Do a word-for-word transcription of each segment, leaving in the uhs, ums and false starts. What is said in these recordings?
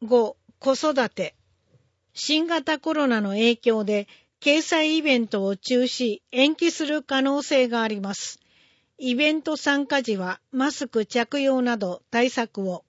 ご、子育て。新型コロナの影響で、掲載イベントを中止、延期する可能性があります。イベント参加時はマスク着用など対策を。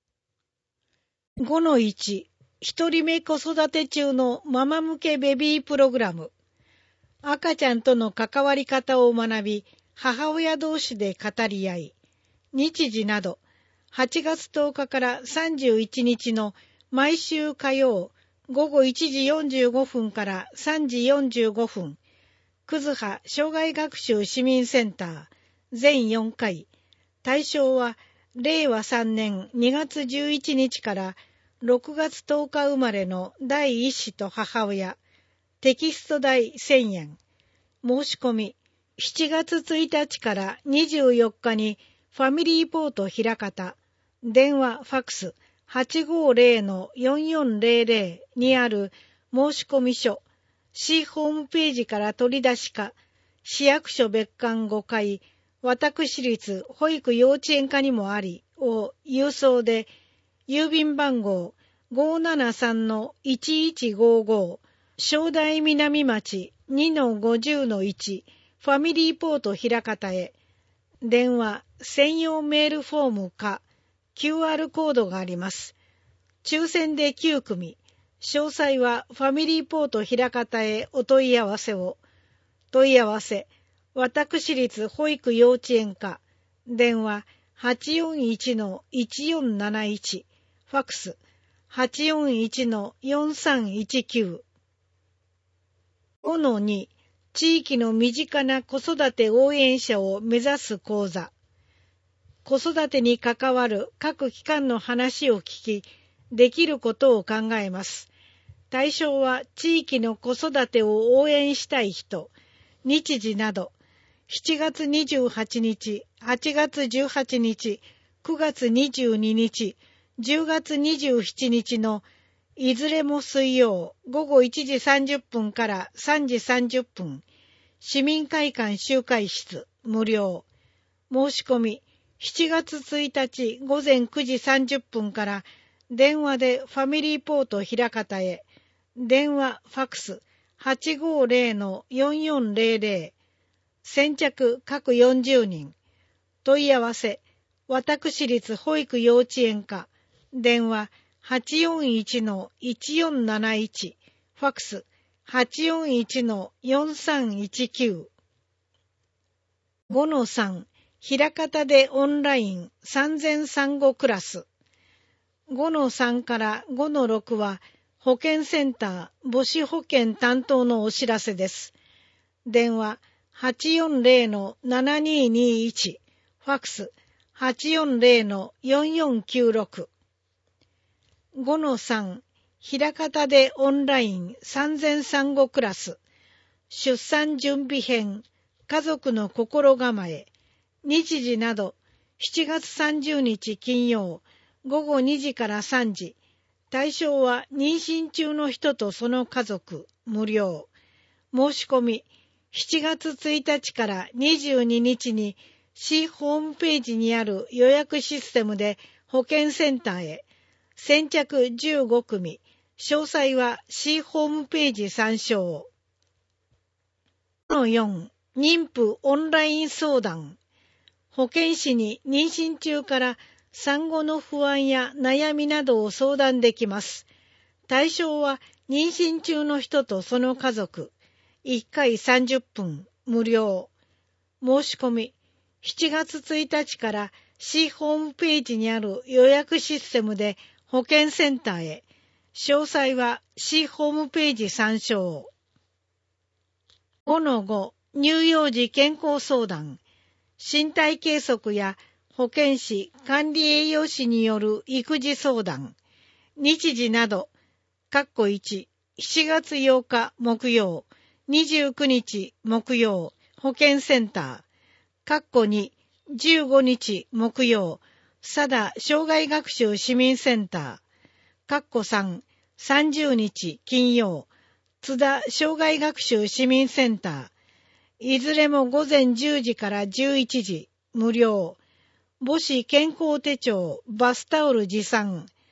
ごのいち、一人目子育て中のママ向けベビープログラム。赤ちゃんとの関わり方を学び、母親同士で語り合い、日時など、はちがつとおかからさんじゅういちにちの毎週火曜、ごごいちじよんじゅうごふんからさんじよんじゅうごふん、くずは障害学習市民センター、全よんかい、対象はれいわさんねんにがつじゅういちにちからろくがつとおか生まれの第一子と母親、テキスト代せんえん、申し込み、しちがつついたちからにじゅうよっかにファミリーポート枚方、電話ファックス はちごーぜろのよんよんぜろぜろ にある申込書、市ホームページから取り出しか、市役所別館ごかい、私立保育幼稚園課にもありを郵送で、郵便番号 ごーななさんのいちいちごーごー、正代南町 にのごじゅうのいち、ファミリーポート枚方へ、電話、専用メールフォームか、キューアール コードがあります。抽選できゅうくみ、詳細はファミリーポート枚方へお問い合わせを。問い合わせ、私立保育幼稚園課、電話 はちよんいちのいちよんなないち、ファックス はちよんいちのよんさんいちきゅう。ごのに、地域の身近な子育て応援者を目指す講座。子育てに関わる各機関の話を聞き、できることを考えます。対象は地域の子育てを応援したい人、日時など、しちがつにじゅうはちにち、はちがつじゅうはちにち、くがつにじゅうににち、じゅうがつにじゅうしちにちのいずれも水曜ごごいちじさんじゅっぷんからさんじさんじゅっぷん、市民会館集会室無料。申し込み、しちがつついたちごぜんくじさんじゅっぷんから電話でファミリーポート枚方へ、電話ファックス はちごーぜろのよんよんぜろぜろ、先着各よんじゅうにん、問い合わせ、私立保育幼稚園課、電話 はちよんいちのいちよんなないち、ファックス はちよんいちのよんさんいちきゅう。ごのさん、枚方でオンライン産前産後クラス。ごのさんからごのろくは保健センター母子保健担当のお知らせです。電話 はちよんぜろのななにーにーいち、ファックス はちよんぜろのよんよんきゅうろく。ごのさん、枚方でオンライン産前産後クラス。出産準備編、家族の心構え、日時など、しちがつさんじゅうにち金曜、ごごにじからさんじ。対象は妊娠中の人とその家族、無料。申し込み、しちがつついたちからにじゅうににちに市ホームページにある予約システムで保健センターへ。先着じゅうごくみ。詳細は市ホームページ参照。のよん、妊婦オンライン相談。保健師に妊娠中から産後の不安や悩みなどを相談できます。対象は妊娠中の人とその家族。いっかいさんじゅっぷん、無料。申し込み、しちがつついたちから市ホームページにある予約システムで保健センターへ。詳細は市ホームページ参照。ごのご、乳幼児健康相談。身体計測や保健師、管理栄養士による育児相談。日時など、かっこいち、しちがつようか木曜、にじゅうくにち木曜、保健センター。かっこに、じゅうごにち木曜、佐田障害学習市民センター。かっこさん、さんじゅうにち金曜、津田障害学習市民センター。いずれもごぜんじゅうじからじゅういちじ、無料。母子健康手帳、バスタオル持参。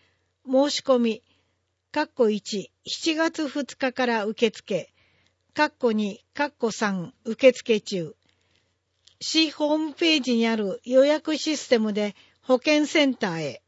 申し込み、かっこいち、しちがつふつかから受付、かっこに、かっこさん、受付中。市ホームページにある予約システムで保健センターへ。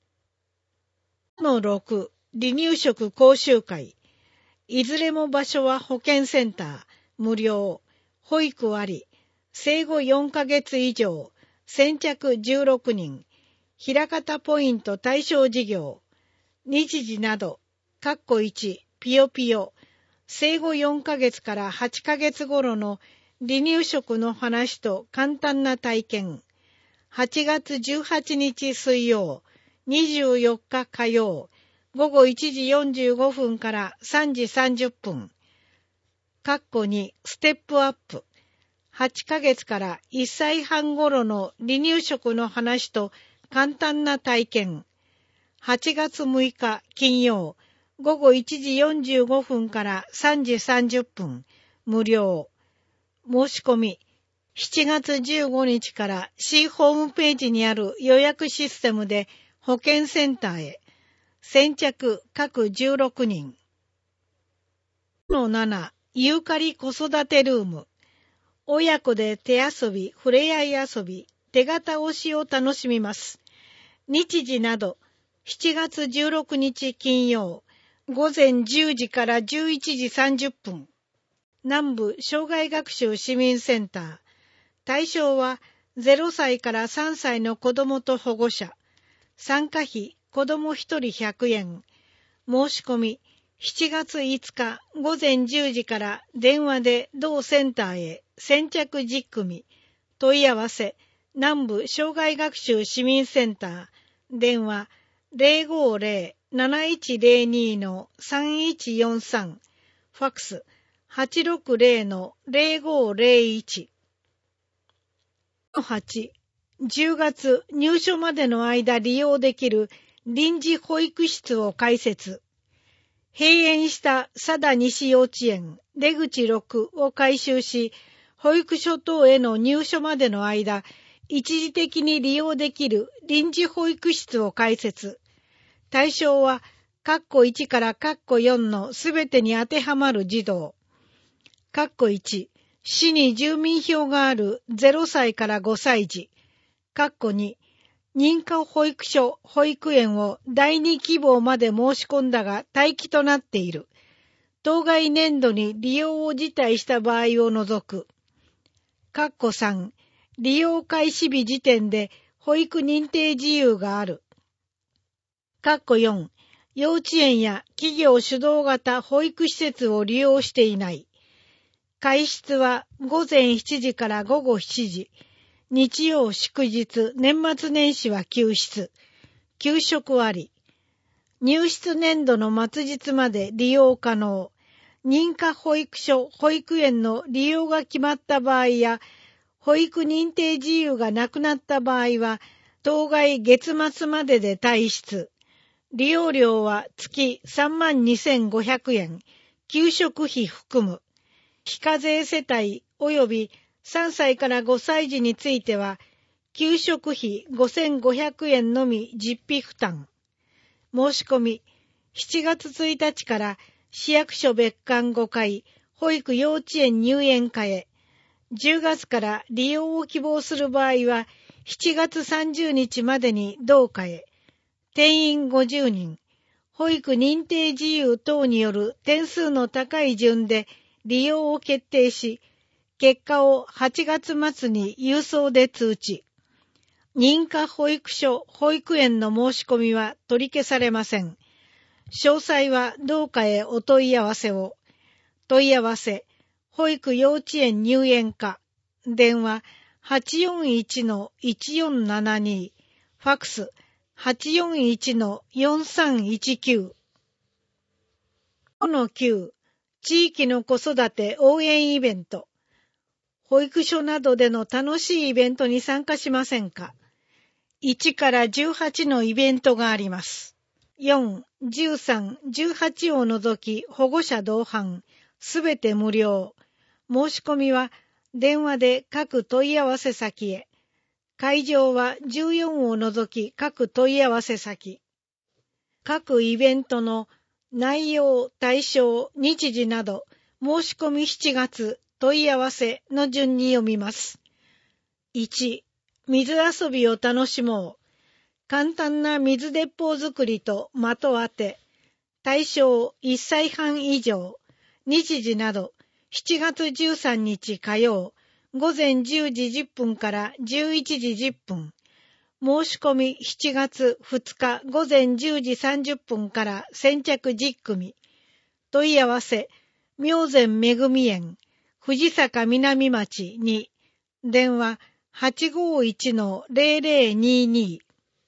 のろく、離乳食講習会。いずれも場所は保健センター、無料、保育あり、生後よんかげつ以上、先着じゅうろくにん、平方ポイント対象事業、日時など、かっこいち、ピヨピヨ、生後よんかげつからはちかげつ頃の離乳食の話と簡単な体験、はちがつじゅうはちにち水曜、にじゅうよっか火曜、ごごいちじよんじゅうごふんからさんじさんじゅっぷん。かっこに、ステップアップ。はちかげつからいっさいはん頃の離乳食の話と簡単な体験。はちがつむいか金曜、ごごいちじよんじゅうごふんからさんじさんじゅっぷん。無料。申し込み。しちがつじゅうごにちから市ホームページにある予約システムで保健センターへ。先着各じゅうろくにん。のなな、ユーカリ子育てルーム。親子で手遊び、ふれあい遊び、手形押しを楽しみます。日時など、しちがつじゅうろくにち金曜、ごぜんじゅうじからじゅういちじさんじゅっぷん。南部障害学習市民センター。対象はゼロさいからさんさいの子どもと保護者。参加費、子どもひとりひゃくえん。申し込み、しちがついつかごぜんじゅうじから電話で同センターへ先着じゅっくみ。問い合わせ、南部障害学習市民センター。電話 ゼロごゼロ なないちゼロに のさんいちよんさん。ファックス はちろくゼロ のゼロごゼロいち。はち、じゅうがつ入所までの間利用できる臨時保育室を開設。閉園した佐田西幼稚園出口ろくを改修し、保育所等への入所までの間、一時的に利用できる臨時保育室を開設。対象は、かっこいちからかっこよんのすべてに当てはまる児童。かっこいち、市に住民票があるゼロさいからごさい児。かっこに、認可保育所、保育園をだいに希望まで申し込んだが待機となっている。当該年度に利用を辞退した場合を除く。かっこさん、利用開始日時点で保育認定事由がある。かっこよん、幼稚園や企業主導型保育施設を利用していない。開室はごぜんしちじからごごしちじ。日曜祝日、年末年始は休室。給食あり。入室年度の末日まで利用可能。認可保育所、保育園の利用が決まった場合や、保育認定事由がなくなった場合は、当該月末までで退出。利用料は月さんまんにせんごひゃくえん。給食費含む。非課税世帯及びさんさいからごさい児については、給食費ごせんごひゃくえんのみ実費負担。申し込み、しちがつついたちから市役所別館ごかい、保育幼稚園入園課へ、じゅうがつから利用を希望する場合は、しちがつさんじゅうにちまでに同課へ、定員ごじゅうにん、保育認定事由等による点数の高い順で利用を決定し、結果をはちがつまつに郵送で通知。認可保育所、保育園の申し込みは取り消されません。詳細は同課へお問い合わせを。問い合わせ、保育幼稚園入園課。電話 はちよんいちのいちよんななに。ファックス はちよんいちのよんさんいちきゅう。ごのきゅう、地域の子育て応援イベント。保育所などでの楽しいイベントに参加しませんか？いちからじゅうはちのイベントがあります。よん、じゅうさん、じゅうはちを除き保護者同伴、すべて無料。申し込みは電話で各問い合わせ先へ。会場はじゅうよんを除き各問い合わせ先。 各イベントの内容、対象、日時など、申し込みしちがつ、問い合わせの順に読みます。いち、水遊びを楽しもう。簡単な水鉄砲作りと的当て、対象いっさいはん以上、日時など、しちがつじゅうさんにち火曜、午前じゅうじじゅっぷんからじゅういちじじゅっぷん。申し込みしちがつふつか午前じゅうじさんじゅっぷんから先着じゅっくみ。問い合わせ、明前めぐみ園、藤坂南町に、電話 はちごいちのゼロゼロにに。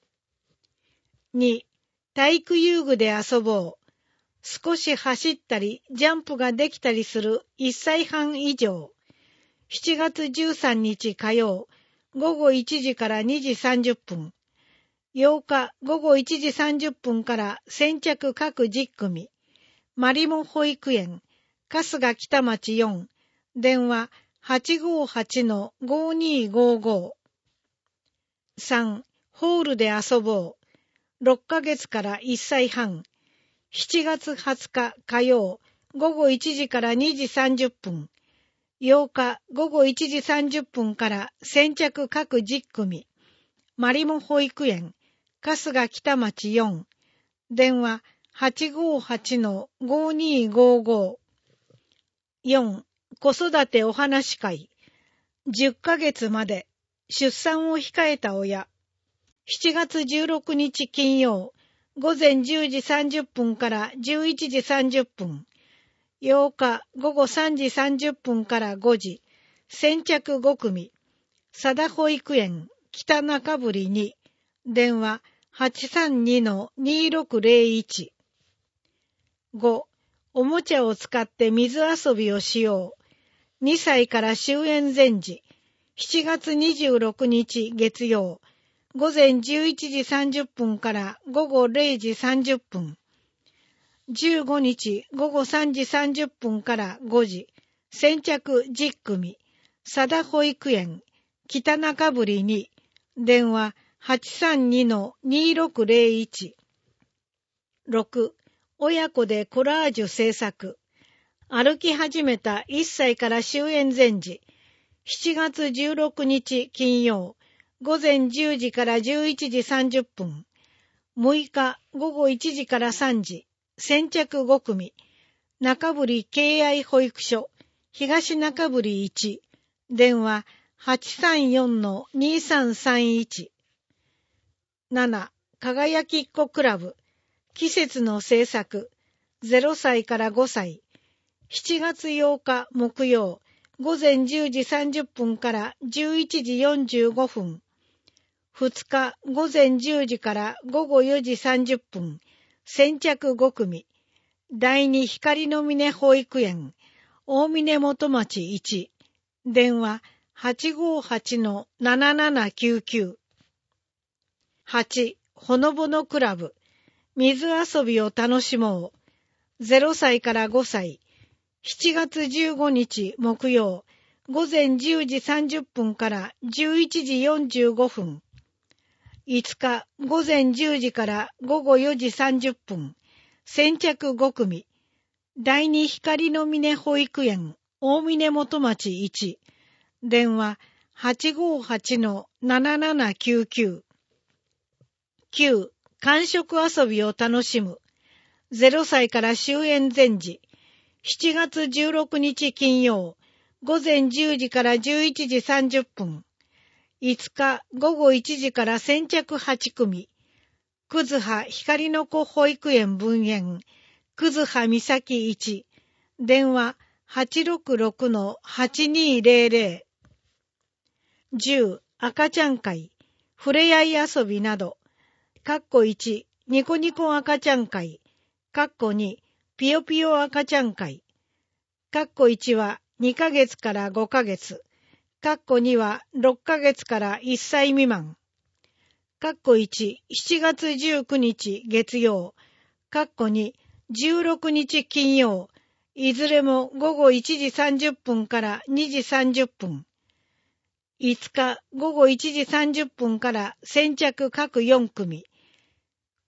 に、体育遊具で遊ぼう。少し走ったり、ジャンプができたりするいっさいはん以上。しちがつじゅうさんにち火曜、ごごいちじからにじさんじゅっぷん。ようかごごいちじさんじゅっぷんから先着各じゅっくみ。マリモ保育園、春日北町よん、電話 はちごはちのごにごご。さん、ホールで遊ぼう。ろっかげつからいっさいはん。しちがつはつか火曜、ごごいちじからにじさんじゅっぷん。ようかごごいちじさんじゅっぷんから先着各じゅっくみ。マリモ保育園、春日北町よん、電話 はちごはちのごにごご。よん、子育てお話会、じゅっかげつまで出産を控えた親。しちがつじゅうろくにち金曜、午前じゅうじさんじゅっぷんからじゅういちじさんじゅっぷん。ようかごごさんじさんじゅっぷんからごじ、先着ごくみ。佐田保育園、北中堀に、電話 はちさんにのにろくゼロいち。ご、おもちゃを使って水遊びをしよう。にさいから終園前時、しちがつにじゅうろくにち月曜、午前じゅういちじさんじゅっぷんからごごれいじさんじゅっぷん。じゅうごにちごごさんじさんじゅっぷんからごじ、先着じゅっくみ。佐田保育園、北中堀に、電話 はちさんにのにろくゼロいち。ろく、親子でコラージュ制作。歩き始めたいっさいから終園前時、しちがつじゅうろくにち金曜、午前じゅうじからじゅういちじさんじゅっぷん。むいかごごいちじからさんじ、先着ごくみ。中堀敬愛保育所、東中堀いち、電話 はちさんよんのにさんさんいち。なな、輝きっ子クラブ、季節の制作、ゼロさいからごさい。しちがつようか木曜、午前じゅうじさんじゅっぷんからじゅういちじよんじゅうごふん。ふつか午前じゅうじからごごよじさんじゅっぷん。先着ごくみ。第二光の峰保育園、大峰元町いち、電話 はちごはちのななななきゅうきゅう。はち、ほのぼのクラブ、水遊びを楽しもう。ゼロさいからごさい。しちがつじゅうごにち木曜、午前じゅうじさんじゅっぷんからじゅういちじよんじゅうごふん。いつか午前じゅうじからごごよじさんじゅっぷん。先着ごくみ。第二光の峰保育園、大峰元町いち、電話 はちごはちのななななきゅうきゅう。きゅう、感触遊びを楽しむ。ゼロさいから終園前時、しちがつじゅうろくにち金曜、午前じゅうじからじゅういちじさんじゅっぷん。いつかごごいちじから先着はちくみ。くずは光の子保育園分園、くずはみさきいち、電話 はちろくろくのはちにゼロゼロ。じゅう、赤ちゃん会、ふれあい遊びなど。かっこいち、ニコニコ赤ちゃん会。かっこに、ぴよぴよ赤ちゃん会。かっこいちはにかげつからごかげつ。かっこにはろっかげつからいっさい未満。かっこいち、しちがつじゅうくにち月曜。かっこに、じゅうろくにち金曜。いずれもごごいちじさんじゅっぷんからにじさんじゅっぷん。いつかごごいちじさんじゅっぷんから先着各よんくみ。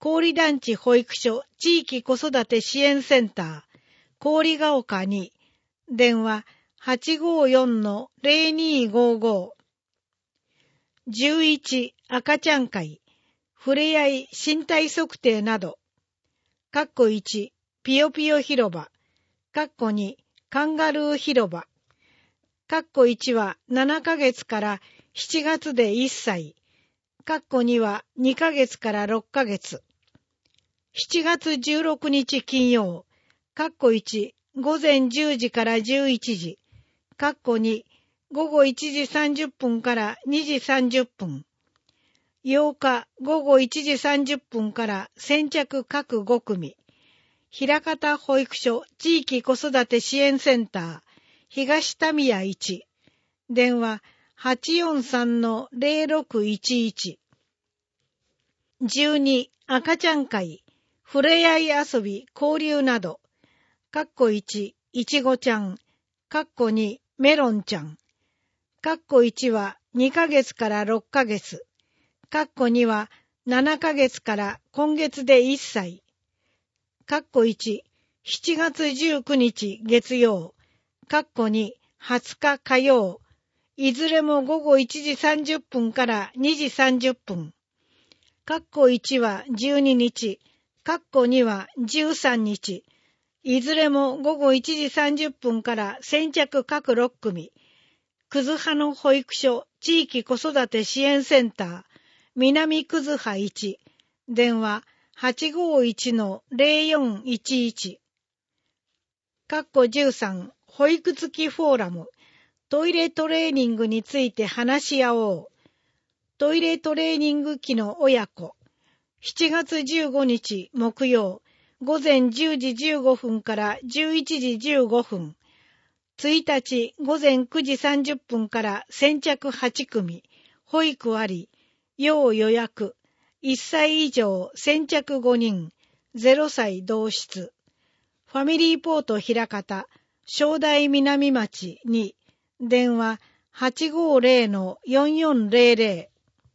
郡団地保育所地域子育て支援センター、郡ヶ丘に、電話 はちごよんのゼロにーごーごー。じゅういち赤ちゃん会、ふれあい身体測定など、かっこいちピヨピヨ広場、かっこにカンガルー広場、かっこいちはななかげつからしちがつでいっさい、かっこにはにかげつからろっかげつ、しちがつじゅうろくにち金曜、かっこいちごぜんじゅうじからじゅういちじ、かっこにごごいちじさんじゅっぷんからにじさんじゅっぷん、ようかごごいちじさんじゅっぷんから先着各ごくみ、枚方保育所地域子育て支援センター、東田宮いち、電話 はちよんさんのゼロろくいちいち。じゅうに赤ちゃん会、ふれあい遊び交流など、かっこいちいちごちゃん、かっこにメロンちゃん、かっこいちはにかげつからろっかげつ、かっこにはななかげつから今月でいっさい、かっこいち、しちがつじゅうくにち月曜、かっこにはつか火曜、いずれもごごいちじさんじゅっぷんからにじさんじゅっぷん、かっこいちはじゅうににち、かっこにはじゅうさんにち、いずれもごごいちじさんじゅっぷんから先着各ろっくみ、くずはの保育所地域子育て支援センター、南くずはいち、電話 はちごいちのゼロよんいちいち。かっこじゅうさん、保育付きフォーラム、トイレトレーニングについて話し合おう。トイレトレーニング機の親子、しちがつじゅうごにち木曜、ごぜんじゅうじじゅうごふんからじゅういちじじゅうごふん、いちにちごぜんくじさんじゅっぷんから先着はちくみ、保育あり、要予約、いっさい以上先着ごにん、ゼロさい同室、ファミリーポート枚方、正代南町に、電話 はちごゼロのよんよんゼロゼロ。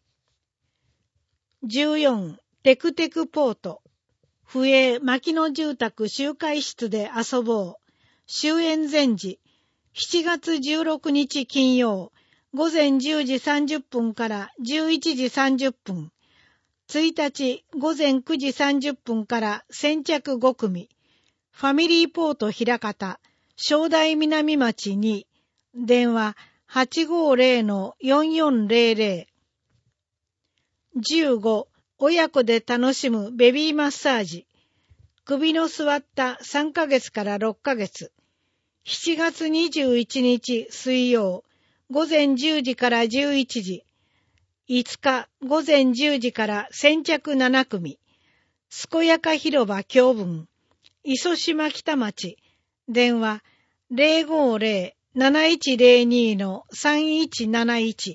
じゅうよんテクテクポート、府営牧野住宅集会室で遊ぼう。終演前時、しちがつじゅうろくにち金曜、ごぜんじゅうじさんじゅっぷんからじゅういちじさんじゅっぷん、いちにちごぜんくじさんじゅっぷんから先着ごくみ、ファミリーポート枚方、正代南町に、電話 はちごゼロのよんよんゼロゼロ。じゅうご親子で楽しむベビーマッサージ、首の座ったさんかげつからろっかげつ、しちがつにじゅういちにち水曜、ごぜんじゅうじからじゅういちじ、いつかごぜんじゅうじから先着ななくみ、健やか広場教文、磯島北町、電話 ゼロごゼロなないちゼロにのさんいちなないち。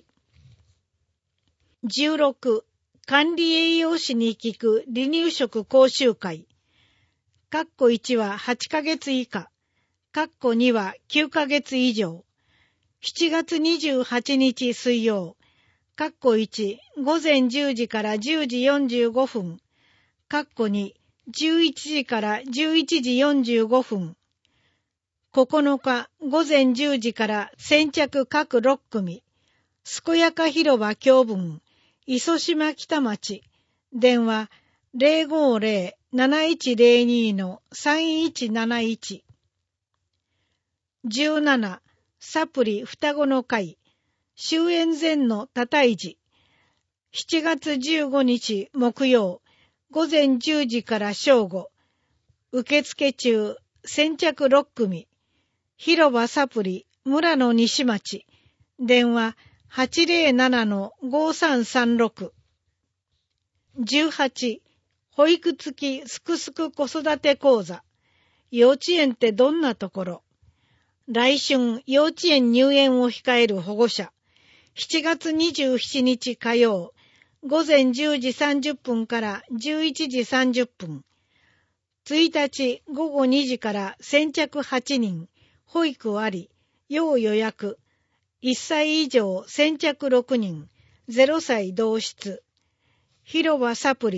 じゅうろく管理栄養士に聞く離乳食講習会、かっこいちははちかげつ以下、かっこにはきゅうかげつ以上、しちがつにじゅうはちにち水曜、かっこいちごぜんじゅうじからじゅうじよんじゅうごふん、かっこにじゅういちじからじゅういちじよんじゅうごふん、ここのかごぜんじゅうじから先着各ろっくみ、健やか広場教文、磯島北町、電話 ゼロごゼロなないちゼロにのさんいちなないち。じゅうななサプリ双子の会、終演前の多胎児、しちがつじゅうごにち木曜、ごぜんじゅうじから正午、受付中、先着ろっくみ、広場サプリ村野西町、電話 はちゼロななのごさんさんろく。じゅうはち保育付きすくすく子育て講座、幼稚園ってどんなところ。来春幼稚園入園を控える保護者、しちがつにじゅうしちにち火曜、ごぜんじゅうじさんじゅっぷんからじゅういちじさんじゅっぷん、いちにちごごにじから先着はちにん、保育あり、要予約、いっさい以上先着ろくにん、ゼロさい同室、広場サプリ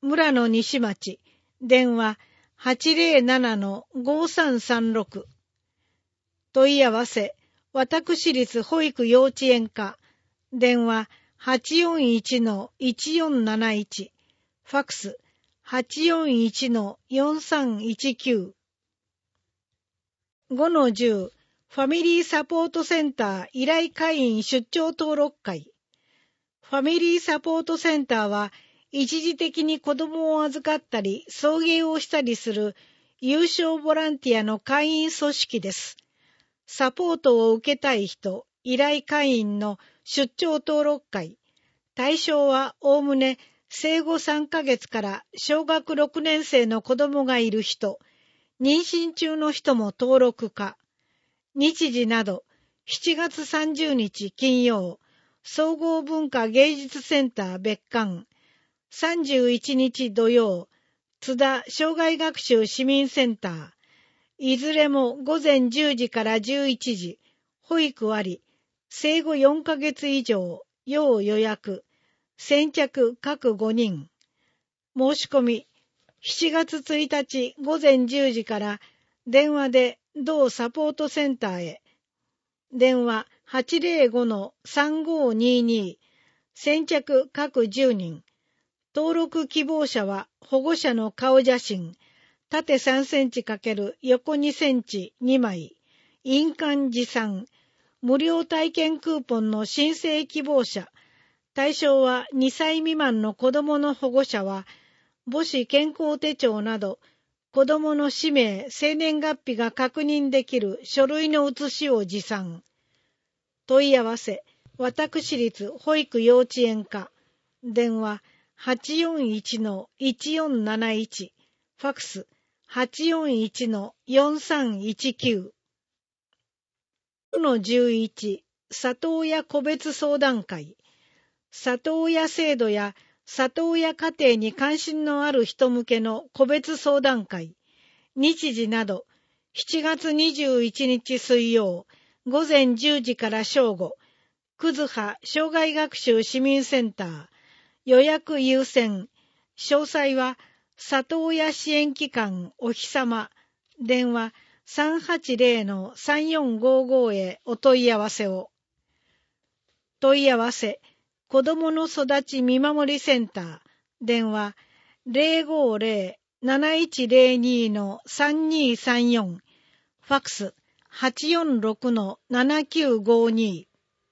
村野西町、電話 はちゼロななのごさんさんろく。問い合わせ、私立保育幼稚園課、電話 はちよんいちのいちよんなないち、ファックス はちよんいちのよんさんいちきゅう。ごのじゅう、ファミリーサポートセンター依頼会員出張登録会。ファミリーサポートセンターは、一時的に子供を預かったり、送迎をしたりする有償ボランティアの会員組織です。サポートを受けたい人、依頼会員の出張登録会。対象はおおむね生後さんかげつから小学ろくねん生の子供がいる人、妊娠中の人も登録可。日時など、しちがつさんじゅうにち金曜、総合文化芸術センター別館、さんじゅういちにち土曜、津田障害学習市民センター、いずれもごぜんじゅうじからじゅういちじ、保育あり、生後よんかげつ以上、要予約、先着各ごにん。申し込み、しちがつついたちごぜんじゅうじから電話で同サポートセンターへ。電話 はちゼロごのさんごにに、先着各じゅうにん。登録希望者は保護者の顔写真、縦さんセンチ×横にセンチにまい、印鑑持参、無料体験クーポンの申請希望者、対象はにさい未満の子どもの保護者は、母子健康手帳など、子どもの氏名、生年月日が確認できる書類の写しを持参。問い合わせ、私立保育幼稚園課、電話、はちよんいちのいちよんなないち、ファックス はちよんいちのよんさんいちきゅう。ごのじゅういち、里親個別相談会。里親制度や里親家庭に関心のある人向けの個別相談会。日時など、しちがつにじゅういちにち水曜、ごぜんじゅうじから正午、葛葉障害学習市民センター。予約優先。詳細は、里親支援機関おひさま、電話 さんはちゼロのさんよんごご へお問い合わせを。問い合わせ、子どもの育ち見守りセンター、電話 ゼロごゼロなないちゼロにのさんにさんよん、ファックス はちよんろくのななきゅうごに。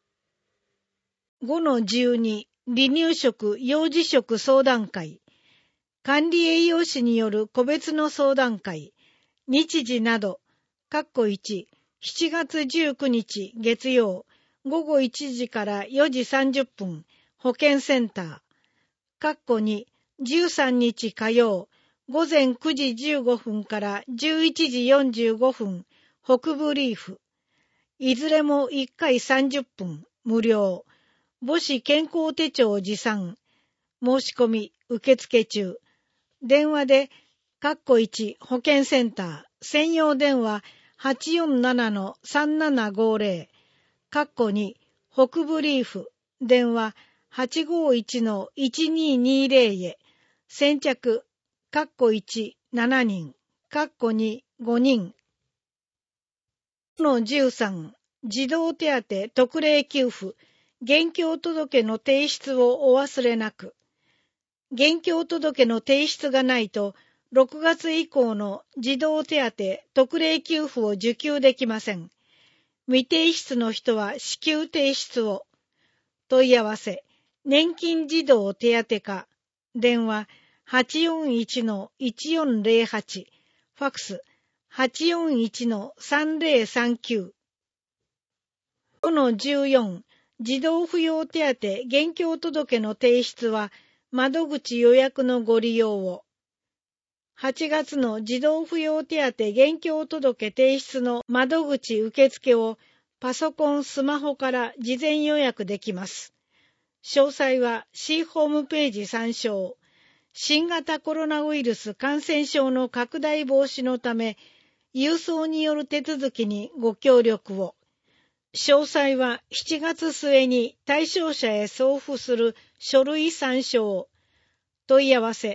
ごのじゅうに、離乳食・幼児食相談会。管理栄養士による個別の相談会。日時など、かっこいち、しちがつじゅうくにち月曜、ごごいちじからよじさんじゅっぷん、保健センター。かっこに、じゅうさんにち火曜、ごぜんくじじゅうごふんからじゅういちじよんじゅうごふん、北部リーフ。いずれもいっかいさんじゅっぷん、無料。母子健康手帳持参。申し込み、受付中。電話で、かっこいち保健センター、専用電話 はちよんななのさんななごゼロ。かっこに北部リーフ。電話 はちごいちのいちににゼロ へ。先着、かっこいち、ななにん。かっこに、ごにん。ごのじゅうさん、児童手当特例給付。現況届の提出をお忘れなく。現況届の提出がないと、ろくがつ以降の児童手当特例給付を受給できません。未提出の人は至急提出を。問い合わせ、年金児童手当課。電話 はちよんいちのいちよんゼロはち。ファックス はちよんいちのさんゼロさんきゅう。ごのじゅうよん、児童扶養手当現況届の提出は窓口予約のご利用を。はちがつの児童扶養手当現況届提出の窓口受付をパソコン、スマホから事前予約できます。詳細は C ホームページ参照。新型コロナウイルス感染症の拡大防止のため、郵送による手続きにご協力を。詳細はしちがつ末に対象者へ送付する書類参照。問い合わせ、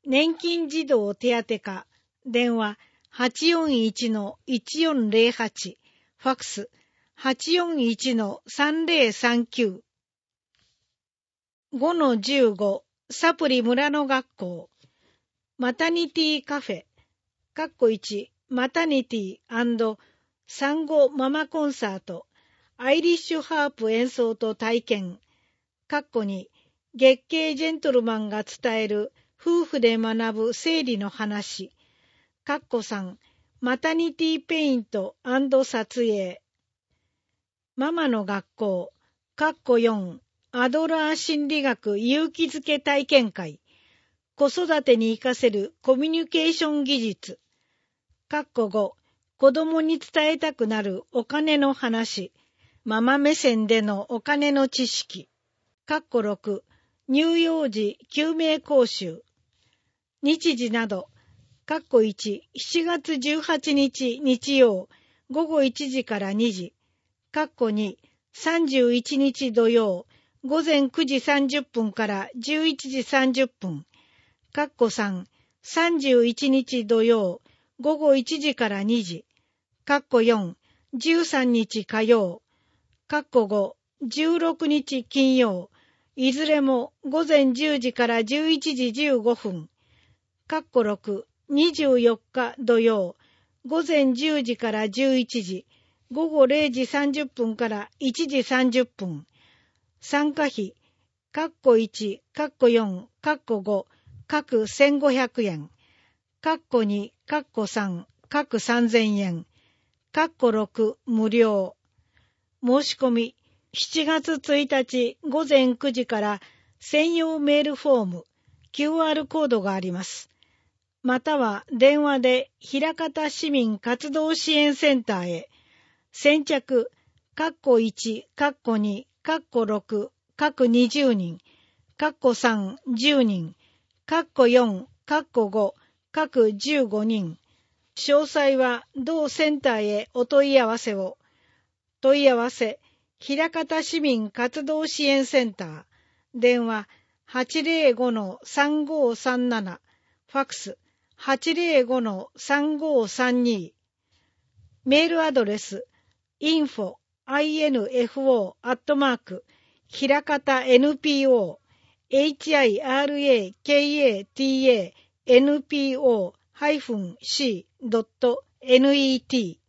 年金児童手当課、電話 はちよんいちのいちよんゼロはち、ファックス はちよんいちのさんゼロさんきゅう。ごのじゅうご、サプリ村の学校、マタニティカフェ、カッコいち、マタニティ&産後ママコンサート、アイリッシュハープ演奏と体験、カッコに、月経ジェントルマンが伝える夫婦で学ぶ生理の話、カッコさん、マタニティペイント&撮影、ママの学校、カッコよん、アドラー心理学勇気づけ体験会、子育てに活かせるコミュニケーション技術、カッコご、子供に伝えたくなるお金の話、ママ目線でのお金の知識、カッコろく、乳幼児救命講習、日時など、カッコいち、しちがつじゅうはちにち日曜、ごごいちじからにじ、カッコに、さんじゅういちにち土曜、ごぜんくじさんじゅっぷんからじゅういちじさんじゅっぷん、カッコさん、さんじゅういちにち土曜、ごごいちじからにじ、カッコよん、じゅうさんにち火曜、カッコご、じゅうろくにち金曜、いずれもごぜんじゅうじからじゅういちじじゅうごふん、カッコろく、にじゅうよっか土曜、ごぜんじゅうじからじゅういちじ、ごごれいじさんじゅっぷんからいちじさんじゅっぷん、参加費、カッコいち、カッコよん、カッコご、各せんごひゃくえん、カッコに、カッコさん、各さんぜんえん、カッコろく、無料。申し込み、しちがつついたちごぜんくじから専用メールフォーム、キューアール コードがあります。または電話で枚方市民活動支援センターへ、先着、カッコいち、カッコに、カッコろく、各にじゅうにん、カッコさん、じゅうにん、カッコよん、カッコご、各じゅうごにん。詳細は同センターへお問い合わせを。問い合わせ、枚方市民活動支援センター、電話 はちぜろごのさんごさんなな、ファックス はちぜろごのさんごさんに、メールアドレス インフォ アットマーク ひらかた エヌピーオー エイチアイアールエーケーエーティーエー エヌピーオー シー ドット ネット